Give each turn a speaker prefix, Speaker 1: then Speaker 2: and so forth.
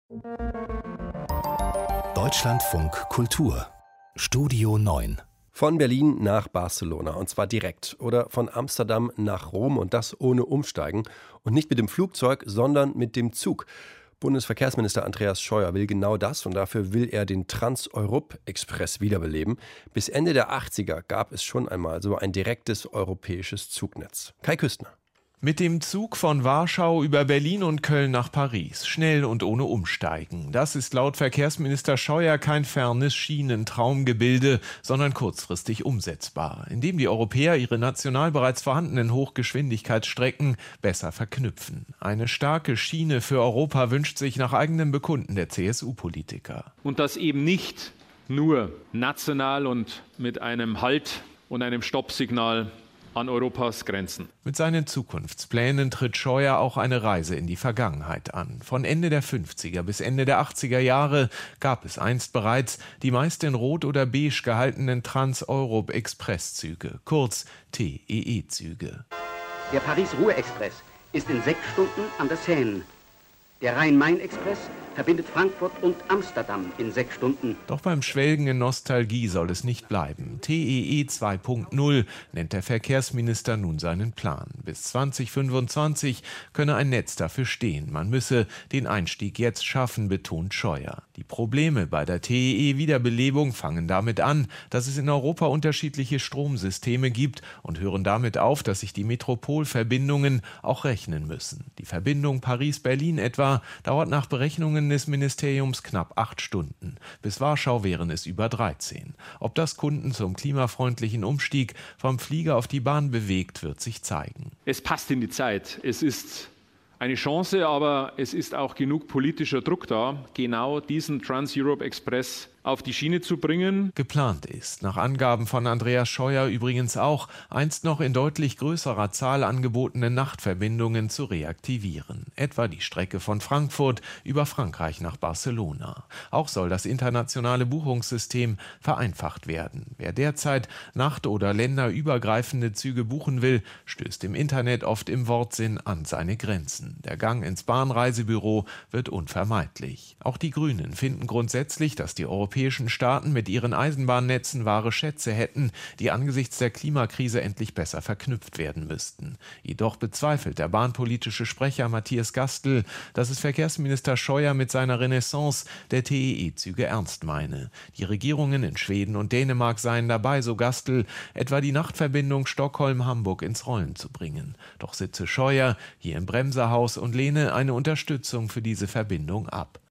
Speaker 1: Deutschlandfunk Kultur Studio 9.
Speaker 2: Von Berlin nach Barcelona, und zwar direkt, oder von Amsterdam nach Rom, und das ohne Umsteigen und nicht mit dem Flugzeug, sondern mit dem Zug. Bundesverkehrsminister Andreas Scheuer will genau das, und dafür will er den Trans-Europe-Express wiederbeleben. Bis Ende der 80er gab es schon einmal so ein direktes europäisches Zugnetz. Kai Küstner.
Speaker 3: Mit dem Zug von Warschau über Berlin und Köln nach Paris. Schnell und ohne Umsteigen. Das ist laut Verkehrsminister Scheuer kein fernes Schienentraumgebilde, sondern kurzfristig umsetzbar, indem die Europäer ihre national bereits vorhandenen Hochgeschwindigkeitsstrecken besser verknüpfen. Eine starke Schiene für Europa wünscht sich nach eigenem Bekunden der CSU-Politiker.
Speaker 4: Und das eben nicht nur national und mit einem Halt und einem Stoppsignal an Europas Grenzen.
Speaker 3: Mit seinen Zukunftsplänen tritt Scheuer auch eine Reise in die Vergangenheit an. Von Ende der 50er bis Ende der 80er Jahre gab es einst bereits die meist in Rot oder Beige gehaltenen Trans-Europe-Expresszüge, kurz TEE-Züge.
Speaker 5: Der Paris-Ruhr-Express ist in 6 Stunden an der Seine. Der Rhein-Main-Express verbindet Frankfurt und Amsterdam in 6 Stunden.
Speaker 3: Doch beim Schwelgen in Nostalgie soll es nicht bleiben. TEE 2.0 nennt der Verkehrsminister nun seinen Plan. Bis 2025 könne ein Netz dafür stehen. Man müsse den Einstieg jetzt schaffen, betont Scheuer. Die Probleme bei der TEE-Wiederbelebung fangen damit an, dass es in Europa unterschiedliche Stromsysteme gibt, und hören damit auf, dass sich die Metropolverbindungen auch rechnen müssen. Die Verbindung Paris-Berlin etwa dauert nach Berechnungen des Ministeriums knapp 8 Stunden. Bis Warschau wären es über 13. Ob das Kunden zum klimafreundlichen Umstieg vom Flieger auf die Bahn bewegt, wird sich zeigen.
Speaker 4: Es passt in die Zeit. Es ist eine Chance, aber es ist auch genug politischer Druck da, genau diesen Trans-Europe-Express auf die Schiene zu bringen.
Speaker 3: Geplant ist, nach Angaben von Andreas Scheuer übrigens auch, einst noch in deutlich größerer Zahl angebotene Nachtverbindungen zu reaktivieren. Etwa die Strecke von Frankfurt über Frankreich nach Barcelona. Auch soll das internationale Buchungssystem vereinfacht werden. Wer derzeit nacht- oder länderübergreifende Züge buchen will, stößt im Internet oft im Wortsinn an seine Grenzen. Der Gang ins Bahnreisebüro wird unvermeidlich. Auch die Grünen finden grundsätzlich, dass die europäischen Staaten mit ihren Eisenbahnnetzen wahre Schätze hätten, die angesichts der Klimakrise endlich besser verknüpft werden müssten. Jedoch bezweifelt der bahnpolitische Sprecher Matthias Gastl, dass es Verkehrsminister Scheuer mit seiner Renaissance der TEE-Züge ernst meine. Die Regierungen in Schweden und Dänemark seien dabei, so Gastl, etwa die Nachtverbindung Stockholm-Hamburg ins Rollen zu bringen. Doch sitze Scheuer hier im Bremserhaus und lehne eine Unterstützung für diese Verbindung ab.